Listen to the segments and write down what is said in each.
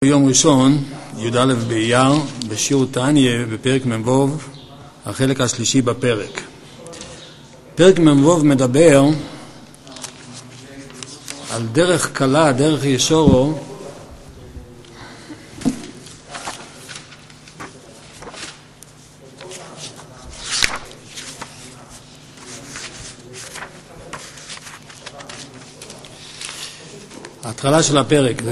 יום ראשון, י"א באייר, בשיעור תניא בפרק מ"ו, החלק השלישי בפרק. פרק מ"ו מדבר על דרך קלה, דרך ישורו, ההתחלה של הפרק.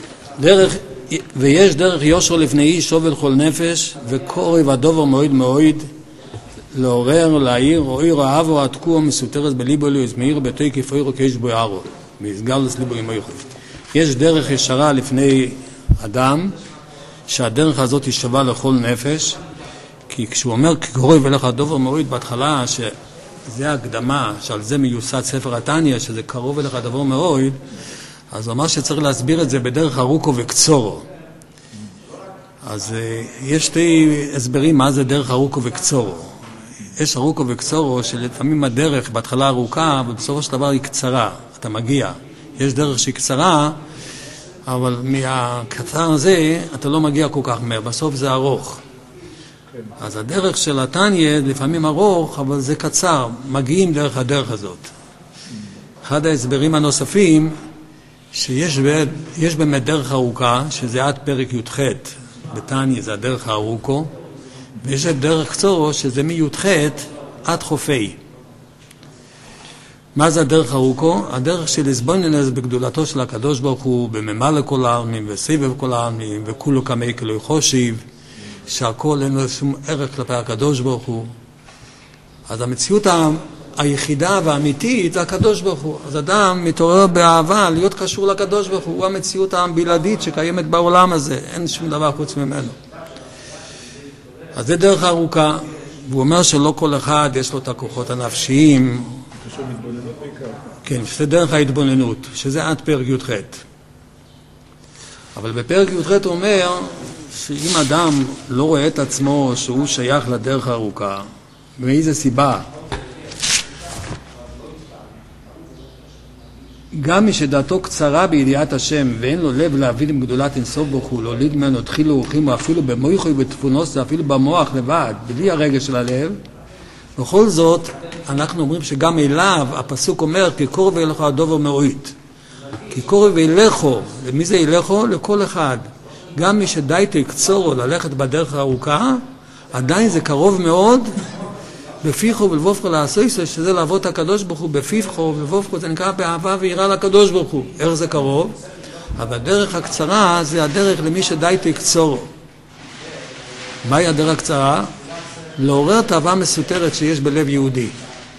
ויש דרך יושר לפני איש שובל כל נפש וקורב הדובר מועיד מועיד לעורר, להעיר, רואי רעבו עתקו מסותרת בליבו לו יזמאיר ביתוי כפוירו כאיש בו יערו ויסגר לסליבו עם היחוד. יש דרך ישרה לפני אדם, שהדרך הזאת היא שווה לכל נפש, כי כשהוא אומר קורב אליך הדובר מועיד בהתחלה, שזה הקדמה שעל זה מיוסד ספר התניא, שזה קרוב אליך הדובר מועיד, אז הוא אמר שצריך להסביר את זה בדרך ארוכו וקצורו. אז יש שתי הסברים מה זה דרך ארוכו וקצורו. יש ארוכו וקצורו שלפעמים הדרך בהתחלה ארוכה ובסופו של דבר היא קצרה, אתה מגיע. יש דרך שהיא קצרה, אבל מהקצר הזה אתה לא מגיע כל כך מהר, בסוף זה ארוך. אז הדרך של התניא לפעמים ארוך, אבל זה קצר, מגיעים דרך הדרך הזאת. אחד ההסברים הנוספים, שיש באמת דרך ארוכה, שזה עד פרק י"ח, בתניא זה הדרך הארוכו, ויש דרך קצורו, שזה מי"ח עד חופי. מה זה הדרך ארוכו? הדרך של הסבוננס בגדולתו של הקדוש ברוך הוא, בממלא כל העלמין וסבב כל העלמין, וכולו כמי כלוי חושיב, שהכל אין לו שום ערך כלפי הקדוש ברוך הוא. אז המציאות היחידה והאמיתית זה הקדוש ברוך הוא. אז אדם מתעורר באהבה להיות קשור לקדוש ברוך הוא. הוא המציאות הבלעדית שקיימת בעולם הזה. אין שום דבר חוץ ממנו. אז זה דרך ארוכה. והוא אומר שלא כל אחד יש לו את הכוחות הנפשיים. כן, שזה דרך ההתבוננות, שזה עד פרק י"ח. אבל בפרק י"ח הוא אומר שאם אדם לא רואה את עצמו שהוא שייך לדרך הארוכה, מאיזה סיבה? גם מי שדעתו קצרה בידיעת השם ואין לו לב להבין עם גדולת אינסוף ברוך הוא, להוליד ממנו תחילו אורחים, או אפילו במויכו ובתפונוס, אפילו במוח לבד, בלי הרגש של הלב. בכל זאת, אנחנו אומרים שגם אליו, הפסוק אומר, כי קורב אליך הדובר מועיד. כי קורב אלךו, למי זה אלךו? לכל אחד. גם מי שדעתו קצורו ללכת בדרך הארוכה, עדיין זה קרוב מאוד, בפיחו ולבופכו לעשויסו, שזה לעבוד הקדוש ברוך הוא, בפיחו ולבופכו זה נקרא באהבה ויראה לקדוש ברוך הוא. איך זה קרוב? אבל הדרך הקצרה זה הדרך למי שדעתו קצורו. מהי הדרך הקצרה? לעורר תאווה מסותרת שיש בלב יהודי.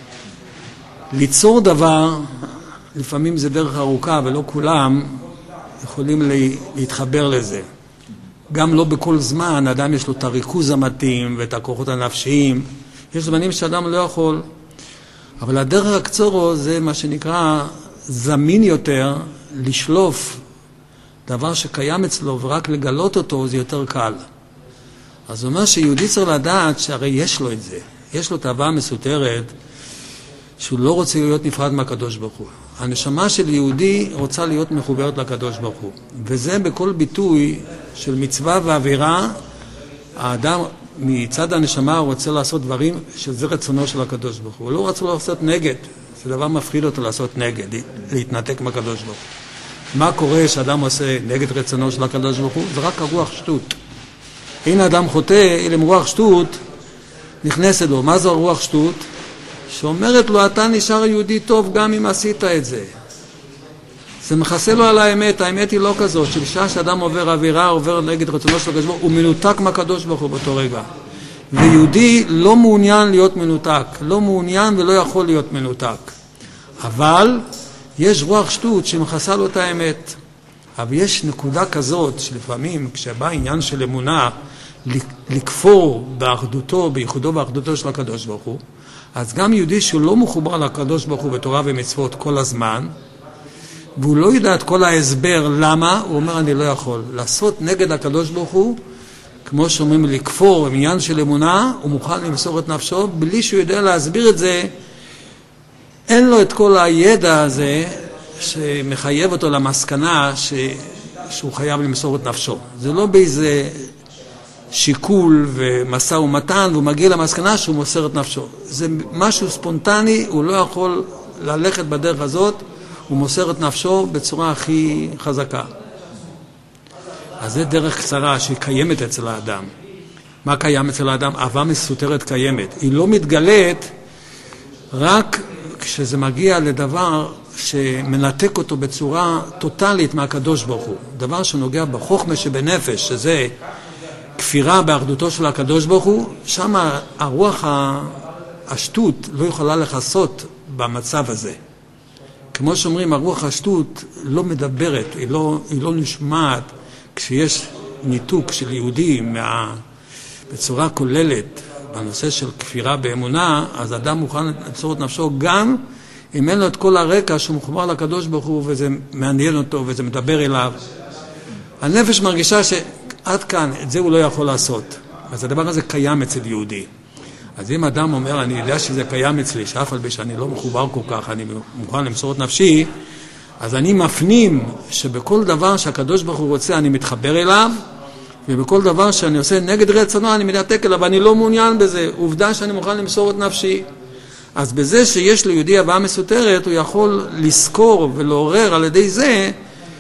ליצור דבר, לפעמים זה דרך ארוכה ולא כולם יכולים להתחבר לזה. גם לא בכל זמן, אדם יש לו את הריכוז המתאים ואת הכוחות הנפשיים. יש זמנים שאדם לא יכול, אבל הדרך הקצורו זה מה שנקרא זמין יותר, לשלוף דבר שקיים אצלו ורק לגלות אותו זה יותר קל. אז הוא אומר שיהודי צריך לדעת שהרי יש לו את זה, יש לו תאווה מסותרת שהוא לא רוצה להיות נפרד מהקדוש ברוך הוא. הנשמה של יהודי רוצה להיות מחוברת לקדוש ברוך הוא, וזה בכל ביטוי של מצווה ואווירה. האדם מצד הנשמה הוא רוצה לעשות דברים שזה רצונו של הקדוש ברוך הוא. הוא לא רוצה לעשות נגד, זה דבר מפחיד אותו לעשות נגד, להתנתק מהקדוש ברוך הוא. מה קורה שאדם עושה נגד רצונו של הקדוש ברוך הוא? זה רק הרוח שטות. הנה אדם חוטא, אלה רוח שטות נכנסת לו. מה זו הרוח שטות? שאומרת לו אתה נשאר יהודי טוב גם אם עשית את זה. זה מכסה לו על האמת. האמת היא לא כזאת, שבשעה שאדם עובר אווירה, עובר נגד רצונו של הקדוש ברוך הוא, הוא מנותק מהקדוש ברוך הוא באותו רגע. ויהודי לא מעוניין להיות מנותק, לא מעוניין ולא יכול להיות מנותק. אבל יש רוח שטות שמכסה לו את האמת. אבל יש נקודה כזאת שלפעמים כשבא עניין של אמונה לכפור באחדותו, בייחודו באחדותו של הקדוש ברוך הוא, אז גם יהודי שהוא לא מחובר לקדוש ברוך הוא בתורה ומצוות כל הזמן, והוא לא יודע את כל ההסבר למה, הוא אומר אני לא יכול לעשות נגד הקדוש ברוך הוא, כמו שאומרים לכפור עם עניין של אמונה, הוא מוכן למסור את נפשו בלי שהוא יודע להסביר את זה. אין לו את כל הידע הזה שמחייב אותו למסקנה שהוא חייב למסור את נפשו. זה לא באיזה שיקול ומשא ומתן, והוא מגיע למסקנה שהוא מוסר את נפשו. זה משהו ספונטני, הוא לא יכול ללכת בדרך הזאת, הוא מוסר את נפשו בצורה הכי חזקה. אז זה דרך קצרה שהיא קיימת אצל האדם. מה קיים אצל האדם? אהבה מסותרת קיימת. היא לא מתגלית רק כשזה מגיע לדבר שמנתק אותו בצורה טוטלית מהקדוש ברוך הוא. דבר שנוגע בחוכמה שבנפש, שזה כפירה באחדותו של הקדוש ברוך הוא, שם הרוח השטות לא יכולה לחסות במצב הזה. כמו שאומרים, הרוח השטות לא מדברת, היא לא נשמעת כשיש ניתוק של יהודים בצורה כוללת בנושא של כפירה באמונה, אז אדם מוכן למסור את נפשו גם אם אין לו את כל הרקע שהוא מחובר לקדוש ברוך הוא וזה מעניין אותו וזה מדבר אליו. הנפש מרגישה שעד כאן את זה הוא לא יכול לעשות. אז הדבר הזה קיים אצל יהודי. אז אם אדם אומר, אני יודע שזה קיים אצלי, שאף על פי שאני לא מחובר כל כך, אני מוכן למסור את נפשי, אז אני מפנים שבכל דבר שהקדוש ברוך הוא רוצה אני מתחבר אליו, ובכל דבר שאני עושה נגד רצונו אני מתנתק אליו, ואני לא מעוניין בזה. עובדה שאני מוכן למסור את נפשי. אז בזה שיש ליהודי אהבה מסותרת, הוא יכול לזכור ולעורר על ידי זה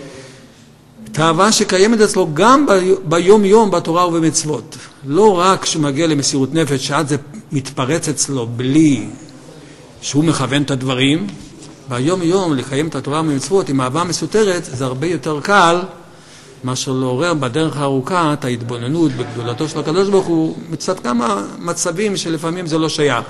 את האהבה שקיימת אצלו גם ביום יום בתורה ובמצוות. לא רק כשהוא מגיע למסירות נפש, שעד זה מתפרץ אצלו בלי שהוא מכוון את הדברים, ביום יום לקיים את התורה ובמצוות עם אהבה מסותרת, זה הרבה יותר קל מאשר לעורר בדרך הארוכה את ההתבוננות בגדולתו של הקדוש ברוך הוא, מצד כמה מצבים שלפעמים זה לא שייך.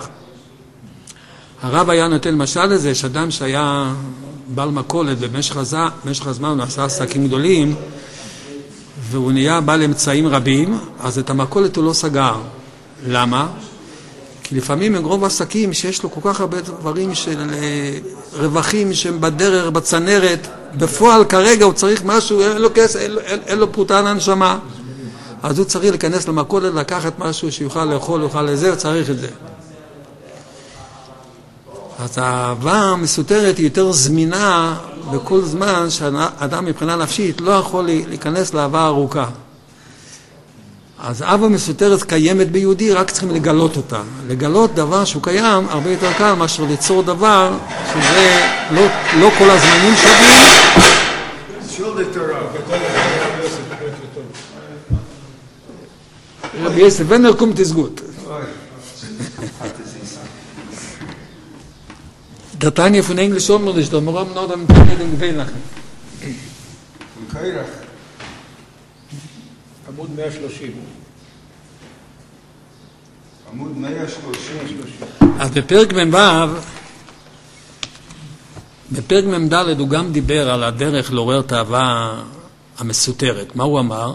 הרב היה נותן משל לזה, שאדם שהיה בעל מכולת במשך הזמן הוא עשה עסקים גדולים, והוא נהיה בעל אמצעים רבים, אז את המכולת הוא לא סגר. למה? כי לפעמים עם רוב עסקים שיש לו כל כך הרבה דברים של רווחים שהם בדרך, בצנרת, בפועל כרגע הוא צריך משהו, אין לו כסף, אין לו פרוטה לנשמה. אז הוא צריך להיכנס למכולת, לקחת משהו שיוכל לאכול, יוכל לזה, הוא צריך את זה. אז האהבה המסותרת היא יותר זמינה בכל זמן שהאדם מבחינה נפשית לא יכול להיכנס לאהבה ארוכה. אז אהבה מסותרת קיימת ביהודי, רק צריכים לגלות אותה. לגלות דבר שהוא קיים הרבה יותר קל מאשר ליצור דבר שזה לא כל הזמנים שווים. רבי יוסף ונר קום תסגות. Der Tanja von Englisch Omnodisch, da moram noch am Tanja den Gewähnachen. Von Keirach. עמוד 130. עמוד 130. אז בפרק מ"ד הוא גם דיבר על הדרך לעורר את האהבה המסותרת. מה הוא אמר?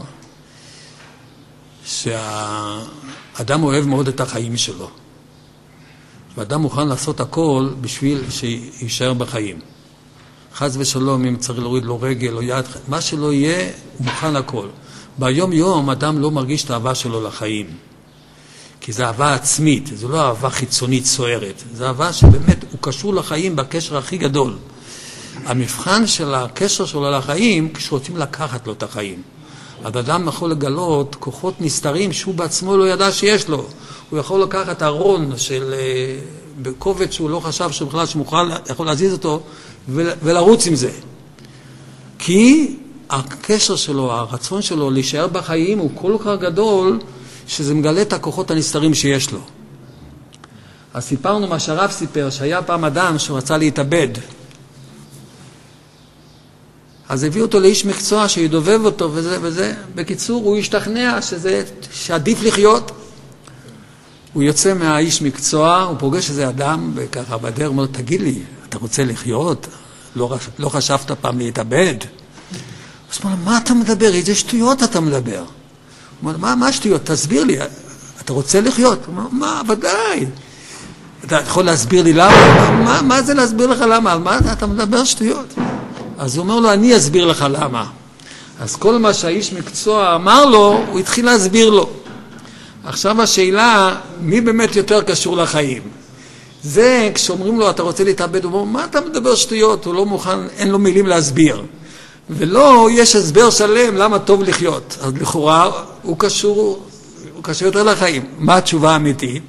שהאדם אוהב מאוד את החיים שלו. ואדם מוכן לעשות הכל בשביל שישאר בחיים. חס ושלום, אם צריך להוריד לו רגל או יד, מה שלא יהיה, הוא מוכן הכל. ביום יום אדם לא מרגיש את האהבה שלו לחיים. כי זה אהבה עצמית, זה לא אהבה חיצונית סוערת. זה אהבה שבאמת הוא קשור לחיים בקשר הכי גדול. המבחן של הקשר שלו לחיים, כשרוצים לקחת לו את החיים. האדם יכול לגלות כוחות נסתרים שהוא בעצמו לא ידע שיש לו. הוא יכול לקחת ארון של בכובד שהוא לא חשב שבכלל שמוכל יכול להזיז אותו ולרוץ עם זה. כי הקשר שלו, הרצון שלו להישאר בחיים הוא כל כך גדול שזה מגלה את הכוחות הנסתרים שיש לו. אז סיפרנו מה שהרב סיפר, שהיה פעם אדם שרצה להתאבד. אז הביא אותו לאיש מקצוע שידובב אותו וזה וזה. בקיצור, הוא השתכנע שעדיף לחיות. הוא יוצא מהאיש מקצוע, הוא פוגש איזה אדם וככה בדרך, אומר, תגיד לי, אתה רוצה לחיות? לא חשבת פעם להתאבד? אז הוא אומר, מה אתה מדבר? איזה שטויות אתה מדבר? הוא אומר, מה שטויות? תסביר לי, אתה רוצה לחיות? הוא אומר, מה, ודאי. אתה יכול להסביר לי למה? מה זה להסביר לך למה? על מה אתה מדבר שטויות? אז הוא אומר לו, אני אסביר לך למה. אז כל מה שהאיש מקצוע אמר לו, הוא התחיל להסביר לו. עכשיו השאלה, מי באמת יותר קשור לחיים? זה כשאומרים לו, אתה רוצה להתאבד, הוא אומר, מה אתה מדבר שטויות? הוא לא מוכן, אין לו מילים להסביר. ולא יש הסבר שלם למה טוב לחיות. אז לכאורה הוא קשור יותר לחיים. מה התשובה האמיתית?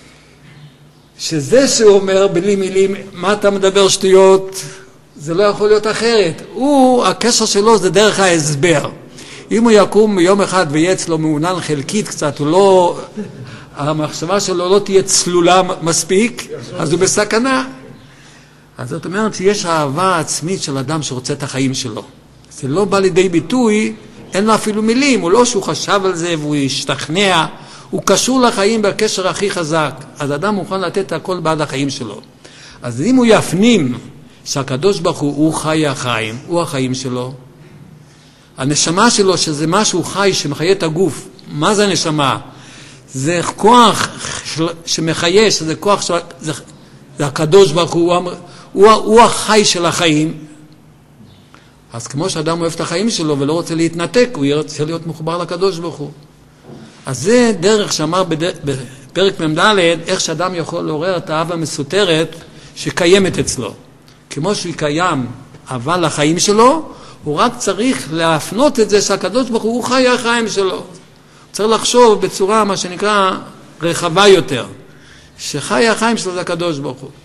שזה שהוא אומר בלי מילים, מה אתה מדבר שטויות, זה לא יכול להיות אחרת. הקשר שלו זה דרך ההסבר. אם הוא יקום יום אחד ויהיה אצלו מעונן חלקית קצת, המחשבה שלו לא תהיה צלולה מספיק, אז הוא בסכנה. אז זאת אומרת שיש אהבה עצמית של אדם שרוצה את החיים שלו. זה לא בא לידי ביטוי, אין לו אפילו מילים, הוא לא שהוא חשב על זה והוא השתכנע, הוא קשור לחיים בקשר הכי חזק. אז אדם מוכן לתת הכל בעד החיים שלו. אז אם הוא יפנים שהקדוש ברוך הוא חי החיים, הוא החיים שלו, הנשמה שלו שזה משהו חי שמחיה את הגוף. מה זה הנשמה? זה כוח שמחיה, שזה כוח, זה הקדוש ברוך הוא החי של החיים. אז כמו שאדם אוהב את החיים שלו ולא רוצה להתנתק, הוא רוצה להיות מחובר לקדוש ברוך הוא. אז זה דרך שאמר בפרק מ"ד, איך שאדם יכול לעורר את האהבה המסותרת שקיימת אצלו. כמו שהוא קיים אהבה לחיים שלו, הוא רק צריך להפנות את זה שהקדוש ברוך הוא חי החיים שלו. הוא צריך לחשוב בצורה מה שנקרא רחבה יותר, שחי החיים שלו זה הקדוש ברוך הוא.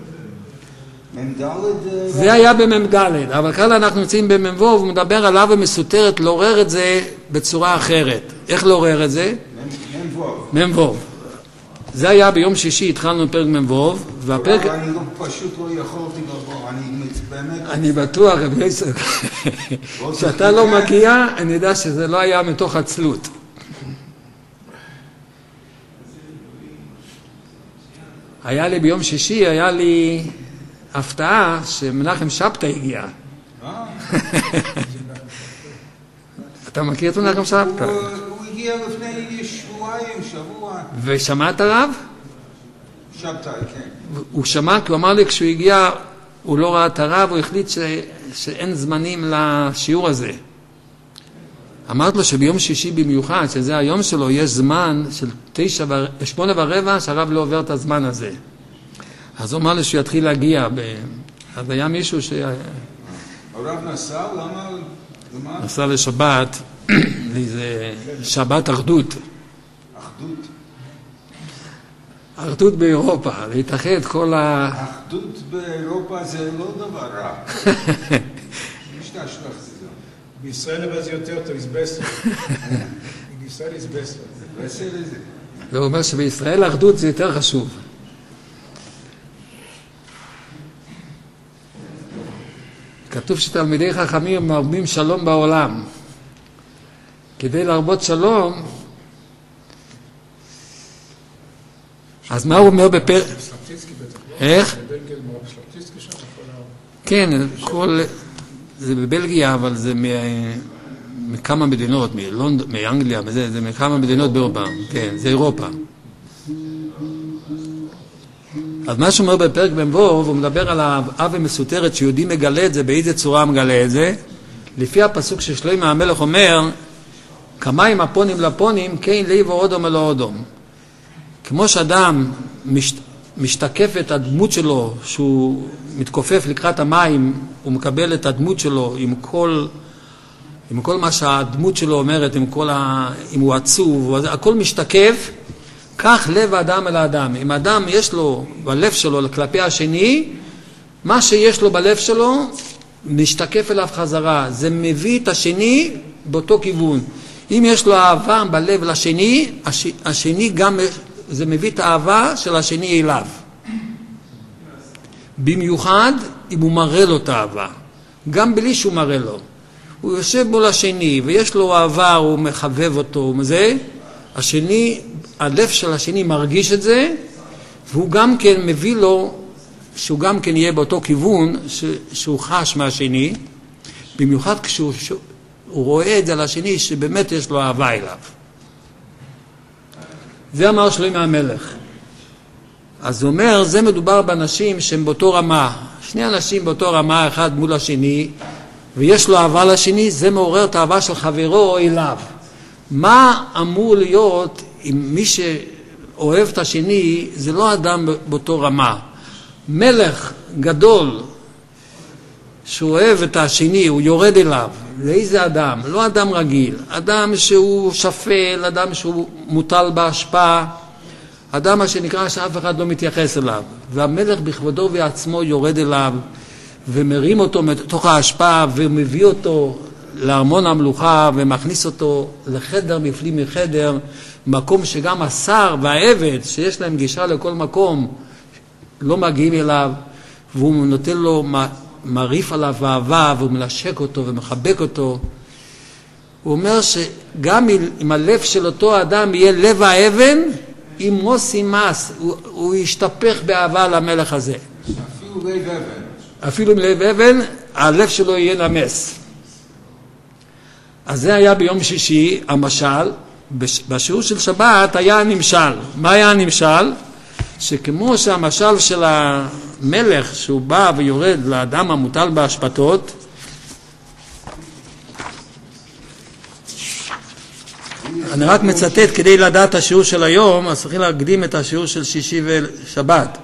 זה היה במ"ד, אבל כאן אנחנו נמצאים במ"ו, הוא מדבר על אהבה מסותרת, לעורר את זה בצורה אחרת. איך לעורר את זה? מ"ו. זה היה ביום שישי, התחלנו פרק מ"ו, והפרק... אני פשוט לא יכולתי לבוא, אני באמת... אני בטוח, רבי יצחק, שאתה לא מגיע, אני יודע שזה לא היה מתוך עצלות. היה לי ביום שישי, היה לי הפתעה שמנחם שבתאי הגיע. אתה מכיר את מנחם שבתאי? הוא הגיע לפני שבועיים, שבוע. ושמעת הרב? שבתאי, כן. הוא שמע, כי הוא אמר לי כשהוא הגיע, הוא לא ראה את הרב, הוא החליט שאין זמנים לשיעור הזה. אמרתי לו שביום שישי במיוחד, שזה היום שלו, יש זמן של 8:15 שהרב לא עובר את הזמן הזה. אז הוא אמר לי שהוא יתחיל להגיע. אז היה מישהו הרב נסע? למה? נסע לשבת, זה שבת אחדות. אחדות? אחדות באירופה, להתאחד כל אחדות באירופה זה לא דבר רע. בישראל אבל זה יותר טוב, זה בסדר. בישראל זה בסדר. בסדר זה. זה אומר שבישראל האחדות זה יותר חשוב. כתוב שתלמידי חכמים מרבים שלום בעולם. כדי להרבות שלום, אז מה הוא אומר בפרק? איך? כן, זה בבלגיה, אבל זה מכמה מדינות, מאנגליה, זה מכמה מדינות באירופה. כן, זה אירופה. אז מה שאומר בפרק מ"ו, הוא מדבר על האהבה מסותרת, שיהודי מגלה את זה, באיזה צורה מגלה את זה. לפי הפסוק ששלמה המלך אומר, כמים הפונים לפונים, כן ליבו אודום אלא אודום. כמו שאדם משתקף את הדמות שלו, שהוא מתכופף לקראת המים, הוא מקבל את הדמות שלו עם כל מה שהדמות שלו אומרת, אם הוא עצוב, הכל משתקף, כך לב האדם אל האדם. אם האדם יש לו בלב שלו כלפי השני, מה שיש לו בלב שלו משתקף אליו חזרה. זה מביא את השני באותו כיוון. אם יש לו אהבה בלב לשני, השני גם זה מביא את האהבה של השני אליו. במיוחד אם הוא מראה לו את האהבה. גם בלי שהוא מראה לו. הוא יושב בו לשני ויש לו אהבה, הוא מחבב אותו, השני, הלב של השני מרגיש את זה, והוא גם כן מביא לו, שהוא גם כן יהיה באותו כיוון שהוא חש מהשני, במיוחד כשהוא רואה את זה לשני שבאמת יש לו אהבה אליו. זה אמר שלמה המלך. אז הוא אומר, זה מדובר באנשים שהם באותו רמה. שני אנשים באותו רמה, אחד מול השני, ויש לו אהבה לשני, זה מעורר את האהבה של חברו אליו. מה אמור להיות אם מי שאוהב את השני, זה לא אדם באותו רמה. מלך גדול, שהוא אוהב את השני, הוא יורד אליו. לאיזה אדם? לא אדם רגיל, אדם שהוא שפל, אדם שהוא מוטל בהשפעה, אדם מה שנקרא שאף אחד לא מתייחס אליו. והמלך בכבודו ועצמו יורד אליו ומרים אותו מתוך ההשפעה ומביא אותו לארמון המלוכה ומכניס אותו לחדר מפליא מחדר, מקום שגם השר והעבד שיש להם גישה לכל מקום לא מגיעים אליו, והוא נותן לו מריף עליו אהבה והוא מנשק אותו ומחבק אותו. הוא אומר שגם אם הלב של אותו אדם יהיה לב האבן, אם מוסי מס, הוא ישתפך באהבה למלך הזה. אפילו לב אבן. אפילו עם לב אבן, הלב שלו יהיה נמס. אז זה היה ביום שישי, המשל. בשיעור של שבת היה הנמשל. מה היה הנמשל? שכמו שהמשל של המלך שהוא בא ויורד לאדם המוטל בהשפטות, אני רק מצטט כדי לדעת השיעור של היום, אז צריכים להקדים את השיעור של שישי ושבת.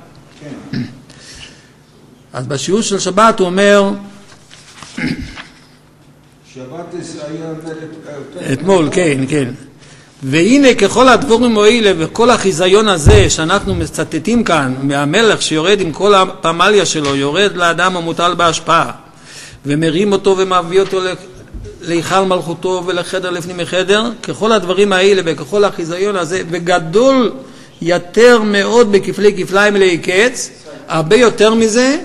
אז בשיעור של שבת הוא אומר, שבת היה אתמול, כן. והנה ככל הדבורים האלה וכל החיזיון הזה שאנחנו מצטטים כאן מהמלך שיורד עם כל הפמליה שלו, יורד לאדם המוטל בהשפעה ומרים אותו ומביא אותו להיכל מלכותו ולחדר לפנים מחדר, ככל הדברים האלה וככל החיזיון הזה, וגדול יותר מאוד בכפלי כפליים מלאי קץ, הרבה יותר מזה,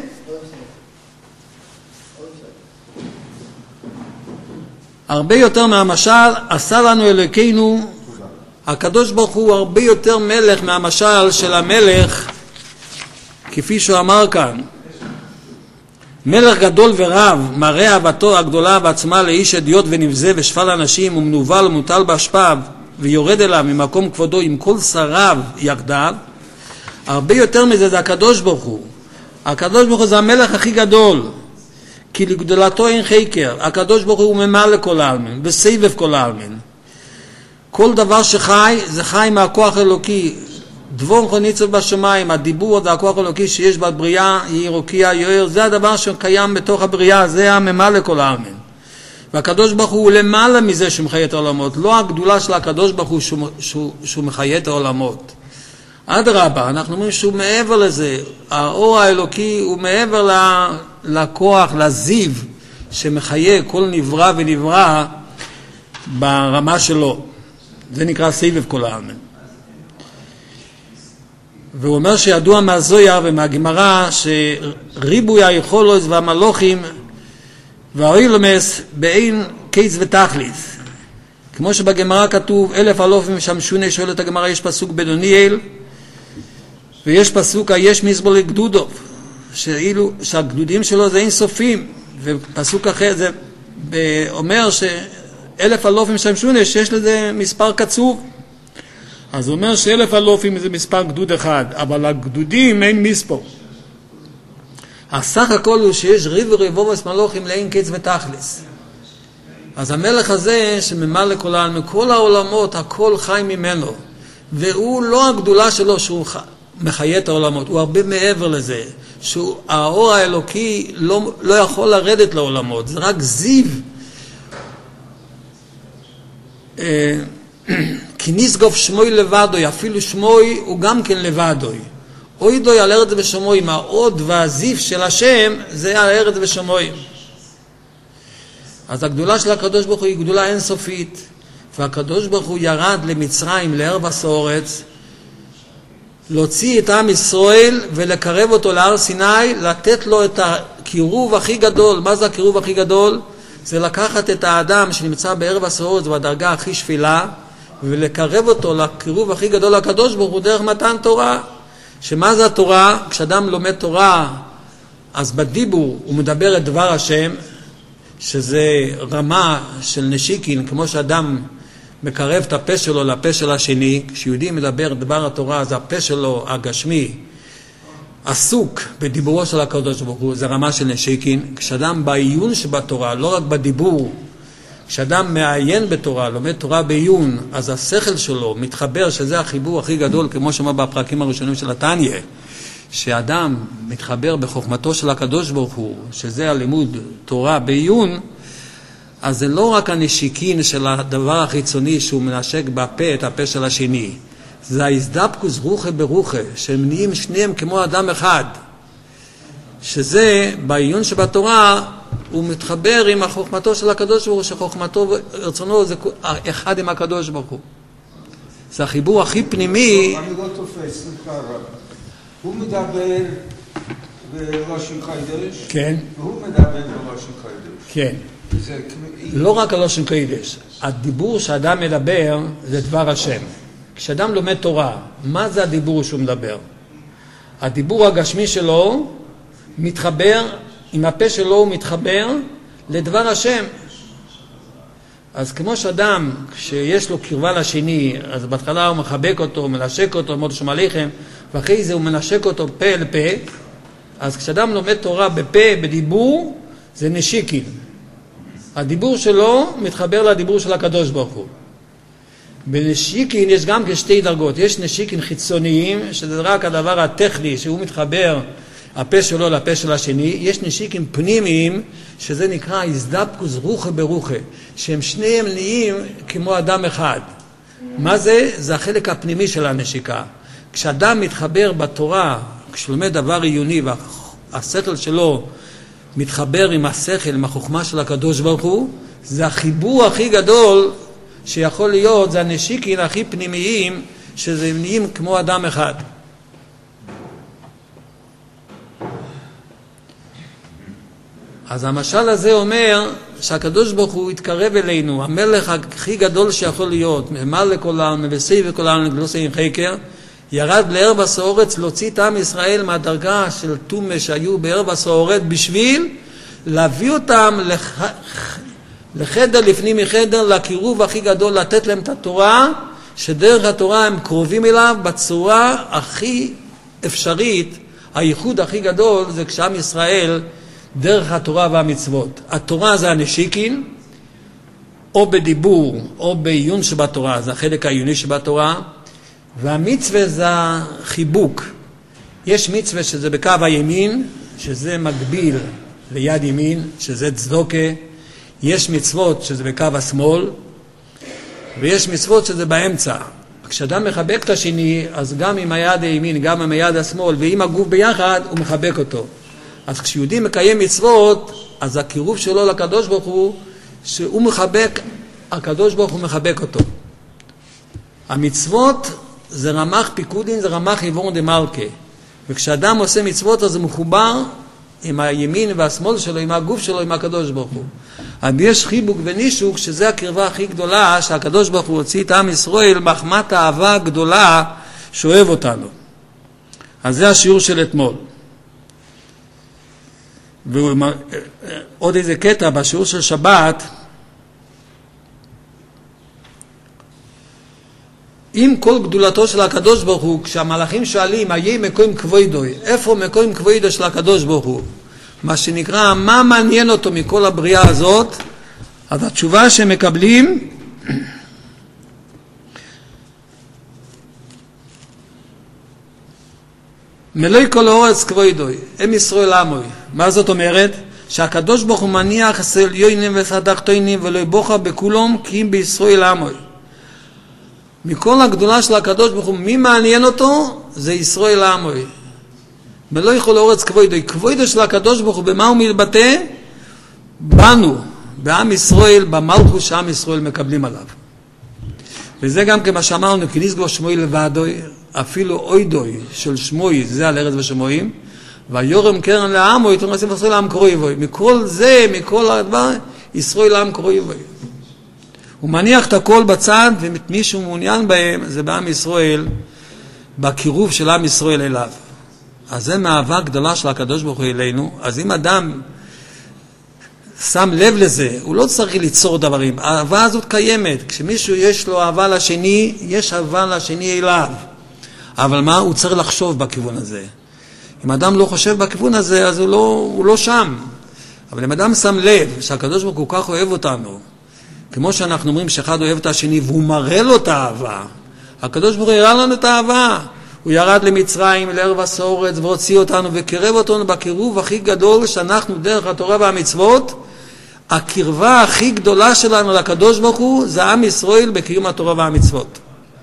הרבה יותר מהמשל עשה לנו אלוקינו. הקדוש ברוך הוא הרבה יותר מלך מהמשל של המלך, כפי שהוא אמר כאן. מלך גדול ורב, מראה אהבתו הגדולה ועצמה לאיש אדיוט ונבזה ושפל אנשים ומנוול ומוטל בהשפעה, ויורד אליו ממקום כבודו עם כל שריו יחדיו. הרבה יותר מזה זה הקדוש ברוך הוא. הקדוש ברוך הוא זה המלך הכי גדול, כי לגדולתו אין חקר. הקדוש ברוך הוא ממלא כל העלמין וסבב כל העלמין. כל דבר שחי זה חי מהכוח האלוקי. דבור חוניצו בשמיים, הדיבור זה הכוח האלוקי שיש בבריאה, היא רוקיע יואר, זה הדבר שקיים בתוך הבריאה, זה הממלא כל העלמין. והקדוש ברוך הוא למעלה מזה שהוא מחיה את העולמות, לא הגדולה של הקדוש ברוך הוא שהוא מחיה את העולמות. אדרבה, אנחנו אומרים שהוא מעבר לזה, האור האלוקי הוא מעבר לכוח, לזיו שמחיה כל נברא ונברא ברמה שלו. זה נקרא סבב כל העלמין. והוא אומר שידוע מהזויר ומהגמרא שריבוי היכולות והמלוכים והאילומס באין קץ ותכלית. כמו שבגמרא כתוב 1000 אלופים שמשונה, שואלת הגמרא, יש פסוק בדוניאל ויש פסוק היש מזבול לגדודו, שהגדודים שלו זה אין סופים, ופסוק אחר זה אומר ש1000 אלופים שמשונה שיש לזה מספר קצוב. אז הוא אומר ש1000 אלופים זה מספר גדוד אחד, אבל הגדודים אין מספר. הסך הכל הוא שיש ריב ורבובס מלוכים לאין קץ ותכלס. אז המלך הזה שממלא כל העולם, מכל העולמות, הכל חי ממנו. והוא לא הגדולה שלו שהוא מחיה את העולמות, הוא הרבה מעבר לזה. שהאור האלוקי לא יכול לרדת לעולמות, זה רק זיו. כי נסגוף שמוי לבדוי, אפילו שמוי הוא גם כן לבדוי. אוי דוי על ארץ ושמויים, העוד והזיף של השם זה על ארץ ושמויים. אז הגדולה של הקדוש ברוך הוא היא גדולה אינסופית, והקדוש ברוך הוא ירד למצרים, לערבס האורץ, להוציא את עם ישראל ולקרב אותו להר סיני, לתת לו את הקירוב הכי גדול. מה זה הקירוב הכי גדול? זה לקחת את האדם שנמצא בערבס האורץ בדרגה הכי שפילה, ולקרב אותו לקירוב הכי גדול לקדוש ברוך הוא דרך מתן תורה. שמה זה התורה? כשאדם לומד תורה, אז בדיבור הוא מדבר את דבר השם, שזה רמה של נשיקין, כמו שאדם מקרב את הפה שלו לפה של השני. כשיהודי מדבר את דבר התורה, אז הפה שלו הגשמי עסוק בדיבורו של הקדוש ברוך הוא, זה רמה של נשיקין. כשאדם בעיון שבתורה, לא רק בדיבור, כשאדם מעיין בתורה, לומד תורה בעיון, אז השכל שלו מתחבר, שזה החיבור הכי גדול, כמו שאמר בפרקים הראשונים של התניא, שאדם מתחבר בחוכמתו של הקדוש ברוך הוא, שזה הלימוד תורה בעיון, אז זה לא רק הנשיקין של הדבר החיצוני שהוא מנשק בפה את הפה של השני, זה ההזדבקוס רוחה ברוחה, שהם נהיים שניהם כמו אדם אחד, שזה בעיון שבתורה הוא מתחבר עם החוכמתו של הקדוש ברוך הוא, שחוכמתו ורצונו זה אחד עם הקדוש ברוך הוא. זה החיבור הכי פנימי. אני לא תופס, סליחה רב. הוא מדבר בלושן קודש, כן. והוא מדבר בלושן קודש. כן. לא רק הלושן קודש. הדיבור שאדם מדבר זה דבר השם. כשאדם לומד תורה, מה זה הדיבור שהוא מדבר? הדיבור הגשמי שלו מתחבר, עם הפה שלו הוא מתחבר לדבר השם. אז כמו שאדם, כשיש לו קרבה לשני, אז בהתחלה הוא מחבק אותו, הוא מנשק אותו, אומר שלום עליכם, ואחרי זה הוא מנשק אותו פה אל פה. אז כשאדם לומד תורה בפה, בדיבור, זה נשיקין. הדיבור שלו מתחבר לדיבור של הקדוש ברוך הוא. בנשיקין יש גם כשתי דרגות. יש נשיקין חיצוניים, שזה רק הדבר הטכני, שהוא מתחבר הפה שלו לפה של השני. יש נשיקים פנימיים, שזה נקרא הזדבקוס רוחה ברוחה, שהם שניהם נהיים כמו אדם אחד. מה זה? זה החלק הפנימי של הנשיקה. כשאדם מתחבר בתורה, כשלומד דבר עיוני והשכל שלו מתחבר עם השכל, עם החוכמה של הקדוש ברוך הוא, זה החיבור הכי גדול שיכול להיות, זה הנשיקים הכי פנימיים, שזה נהיים כמו אדם אחד. אז המשל הזה אומר שהקדוש ברוך הוא יתקרב אלינו, המלך הכי גדול שיכול להיות, ממלא כל העם, מבשי וכל העם, לגלוסי עם חקר, ירד לארבע האורץ להוציא את עם ישראל מהדרגה של תומה שהיו בארבע האורץ, בשביל להביא אותם לחדר לפנים מחדר, לקירוב הכי גדול, לתת להם את התורה, שדרך התורה הם קרובים אליו בצורה הכי אפשרית. הייחוד הכי גדול זה כשעם ישראל דרך התורה והמצוות. התורה זה הנשיקין, או בדיבור או בעיון שבתורה, זה החלק העיוני שבתורה, והמצווה זה החיבוק. יש מצווה שזה בקו הימין, שזה מקביל ליד ימין, שזה צדוקה. יש מצוות שזה בקו השמאל, ויש מצוות שזה באמצע. כשאדם מחבק את השני, אז גם עם היד הימין, גם עם היד השמאל, ועם הגוף ביחד, הוא מחבק אותו. אז כשיהודי מקיים מצוות, אז הקירוב שלו לקדוש ברוך הוא, שהוא מחבק, הקדוש ברוך הוא מחבק אותו. המצוות זה רמ"ח פיקודין, זה רמ"ח עיוורון דמלכה. וכשאדם עושה מצוות, אז הוא מחובר עם הימין והשמאל שלו, עם הגוף שלו, עם הקדוש ברוך הוא. אז יש חיבוק ונישוק, שזה הקרבה הכי גדולה, שהקדוש ברוך הוא הוציא את עם ישראל, מחמת האהבה הגדולה שאוהב אותנו. אז זה השיעור של אתמול. ועוד איזה קטע בשיעור של שבת, עם כל גדולתו של הקדוש ברוך הוא, כשהמלאכים שואלים, היי מקום כבודוי, איפה מקום כבודו של הקדוש ברוך הוא? מה שנקרא, מה מעניין אותו מכל הבריאה הזאת? אז התשובה שהם מקבלים, מלואי כל האורץ כבודוי, הם ישראל עמוי. מה זאת אומרת? שהקדוש ברוך הוא מניח אצל יוינים וסדחתוינים ולא יבוכה בכולם כי אם בישראל עמוי. מכל הגדולה של הקדוש ברוך הוא, מי מעניין אותו? זה ישראל עמוי. מלואי כל האורץ כבודוי. כבודו של הקדוש ברוך הוא, במה הוא מתבטא? בנו, בעם ישראל, במלכות שעם ישראל מקבלים עליו. וזה גם כמה שאמרנו, כי נסגור שמוי לבדוי, אפילו אוידוי של שמוי, זה על ארץ ושמויים, ויורם קרן לעמו, יתרום עשים ישראל לעם קרוי בוי. מכל זה, מכל הדבר, ישראל לעם קרוי בוי. הוא מניח את הכל בצד, ומי שהוא מעוניין בהם, זה בעם ישראל, בקירוב של עם ישראל אליו. אז זה מאהבה גדולה של הקדוש ברוך הוא אלינו. אז אם אדם שם לב לזה, הוא לא צריך ליצור דברים. האהבה הזאת קיימת. כשמישהו יש לו אהבה לשני, יש אהבה לשני אליו. אבל מה? הוא צריך לחשוב בכיוון הזה. אם אדם לא חושב בכיוון הזה, אז הוא לא שם. אבל אם אדם שם לב שהקדוש ברוך הוא כל כך אוהב אותנו, כמו שאנחנו אומרים שאחד אוהב את השני והוא מראה לו את האהבה, הקדוש ברוך הוא הראה לנו את האהבה. הוא ירד למצרים, לערב הסורץ, והוציא אותנו וקרב אותנו בקירוב הכי גדול שאנחנו דרך התורה והמצוות. הקרבה הכי גדולה שלנו לקדוש ברוך הוא זה עם ישראל בקיום התורה והמצוות.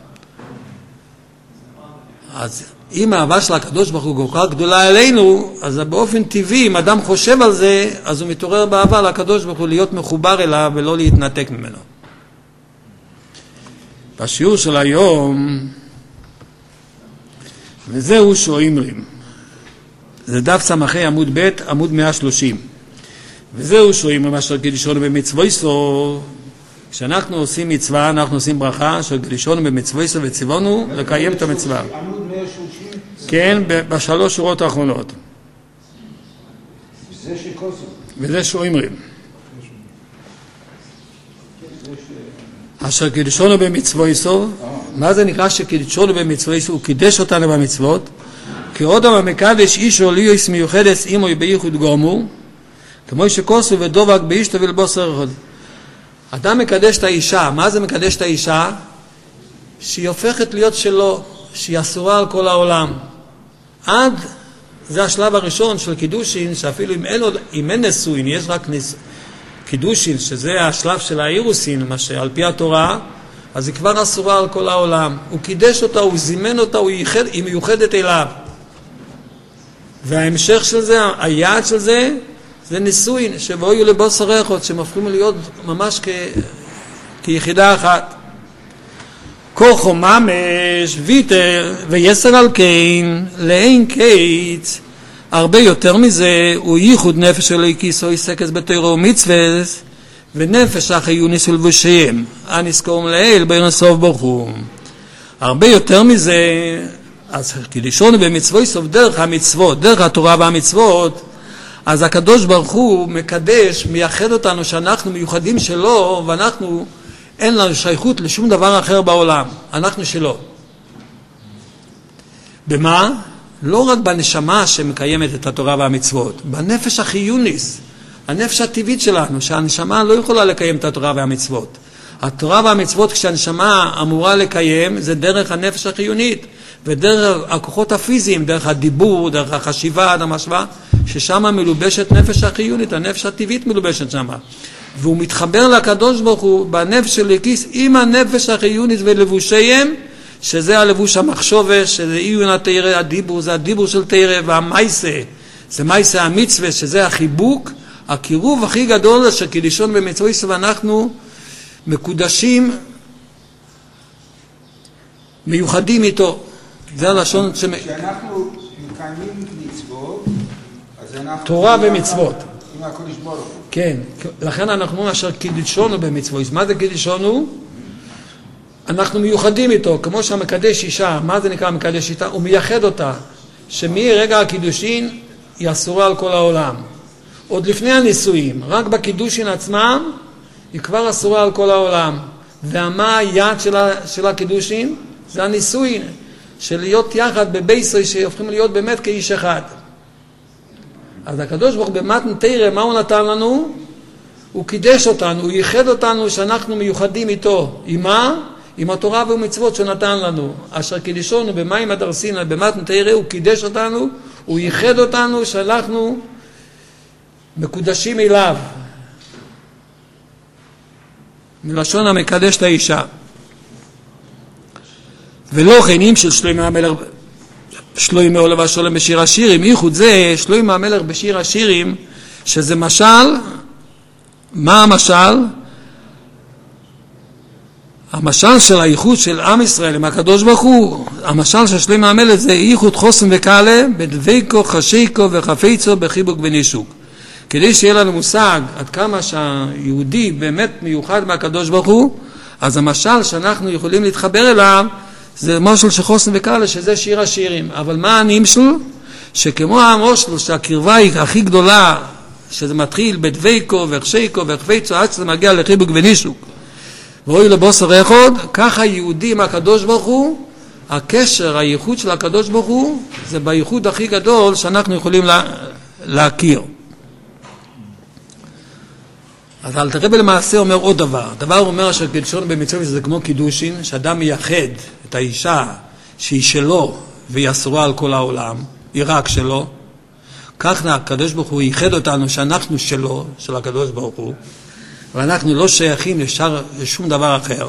אז אם האהבה של הקדוש ברוך הוא כל כך גדולה אלינו, אז באופן טבעי, אם אדם חושב על זה, אז הוא מתעורר באהבה לקדוש ברוך הוא להיות מחובר אליו ולא להתנתק ממנו. בשיעור של היום, וזהו שאומרים, זה דף סמכי עמוד ב' עמוד 130. וזהו שאומרים אשר קידשנו במצוותו, כשאנחנו עושים מצווה, אנחנו עושים ברכה, אשר קידשנו במצוותו וציוונו לקיים את המצווה. עמוד 130? כן, בשלוש שורות האחרונות. זה שכוסו. וזה שאומרים. אשר קידשנו במצוותו, מה זה נקרא שקידשנו במצוותו? הוא קידש אותנו במצוות, כי עוד המקדש אישו ליוס מיוחדס עמו בייחוד גמור, כמו שכוסו ודובק באשתו ולבוסר אחד. אדם מקדש את האישה. מה זה מקדש את האישה? שהיא הופכת להיות שלו, שהיא אסורה על כל העולם. זה השלב הראשון של קידושין, שאפילו אם אין נשואין, יש רק קידושין, שזה השלב של האירוסין, מה שעל פי התורה, אז היא כבר אסורה על כל העולם. הוא קידש אותה, הוא זימן אותה, היא מיוחדת אליו. וההמשך של זה, היעד של זה, זה נישואין, שבואו לבוסר אחד, שהם הופכים להיות ממש כיחידה אחת. כוחו ממש, ויתר, ויסר על כן, לאין קיץ, הרבה יותר מזה, הוא ייחוד נפש אלוהיקיסו, יסקס בתורו ומצוות, ונפש החיוניס ולבושיהם, הנזכור לאל ברסוף ברוך הוא. הרבה יותר מזה, אז קידשנו במצוות, דרך המצוות, דרך התורה והמצוות, אז הקדוש ברוך הוא מקדש, מייחד אותנו שאנחנו מיוחדים שלו, ואנחנו אין לנו שייכות לשום דבר אחר בעולם, אנחנו שלו. במה? לא רק בנשמה שמקיימת את התורה והמצוות, בנפש החיוניס, הנפש הטבעית שלנו, שהנשמה לא יכולה לקיים את התורה והמצוות. התורה והמצוות כשהנשמה אמורה לקיים, זה דרך הנפש החיונית, ודרך הכוחות הפיזיים, דרך הדיבור, דרך החשיבה, דרך המשוואה, ששם מלובשת נפש החיונית, הנפש הטבעית מלובשת שם. והוא מתחבר לקדוש ברוך הוא בנפש של הכיס עם הנפש החיונית ולבושיהם, שזה הלבוש המחשובש, שזה עיון התירה, הדיבור, זה הדיבור של תירה, והמייסה, זה מייסה המצווה, שזה החיבוק, הקירוב הכי גדול שקידשון במצוות, ואנחנו מקודשים, מיוחדים איתו. זה הלשון כשאנחנו מקיימים מצוות, אז אנחנו... תורה ומצוות. עם הקודש ברוך הוא. כן, לכן אנחנו אשר קידשנו במצוות. מה זה קידשנו? אנחנו מיוחדים איתו, כמו שהמקדש אישה. מה זה נקרא מקדש איתה? הוא מייחד אותה, שמרגע הקידושין היא אסורה על כל העולם. עוד לפני הנישואים, רק בקידושין עצמם, היא כבר אסורה על כל העולם. ומה היעד של הקידושין? זה הנישואין, של להיות יחד בבייסוי, שהופכים להיות באמת כאיש אחד. אז הקדוש ברוך במתן תורה, מה הוא נתן לנו? הוא קידש אותנו, הוא ייחד אותנו שאנחנו מיוחדים איתו. עם מה? עם התורה והמצוות שנתן לנו. אשר קידשנו במים הדרסין, במתן תורה, הוא קידש אותנו, הוא ייחד אותנו שאנחנו מקודשים אליו. מלשון המקדש את האישה. ולא חיינים של שלמה המלך, שלמה עולב השולם בשיר השירים, ייחוד זה שלמה המלך בשיר השירים, שזה משל. מה המשל? המשל של הייחוד של עם ישראל עם הקדוש ברוך הוא, המשל של שלמה המלך זה ייחוד חוסן וקלה בדבקו, חשיקו וחפצו בחיבוק ונישוק. כדי שיהיה לנו מושג עד כמה שהיהודי באמת מיוחד מהקדוש ברוך הוא, אז המשל שאנחנו יכולים להתחבר אליו זה משל של חוסן וקלה, שזה שיר השירים. אבל מה הנמשל? שכמו המשל שהקרבה היא הכי גדולה, שזה מתחיל בדבקו וחשיקו וחפצו עד שזה מגיע לחיבוק ונישוק ואוי לבוסר אחד, ככה יהודי עם הקדוש ברוך הוא, הקשר, הייחוד של הקדוש ברוך הוא, זה בייחוד הכי גדול שאנחנו יכולים להכיר. אז אל תראה למעשה אומר עוד דבר. דבר אומר שקידשון במצוות זה כמו קידושין, שאדם מייחד את האישה שהיא שלו והיא אסורה על כל העולם, היא רק שלו. כך הקדוש ברוך הוא ייחד אותנו שאנחנו שלו, של הקדוש ברוך הוא, ואנחנו לא שייכים לשום דבר אחר.